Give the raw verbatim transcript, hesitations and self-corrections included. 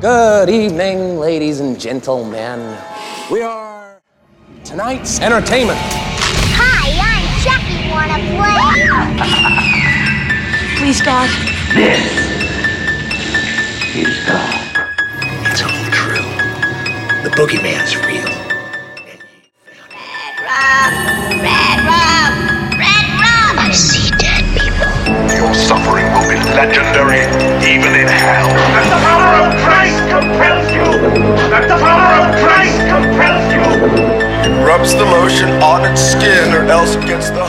Good evening, ladies and gentlemen. We are tonight's entertainment. Hi, I'm Chucky. Wanna play? Please, God. This is God. It's all true. The boogeyman's real. Red rum, red rum, red rum. I see dead people. Your suffering will be legendary, even in hell. That the power of Christ compels you! That the power of Christ compels you! It rubs the lotion on its skin or else it gets the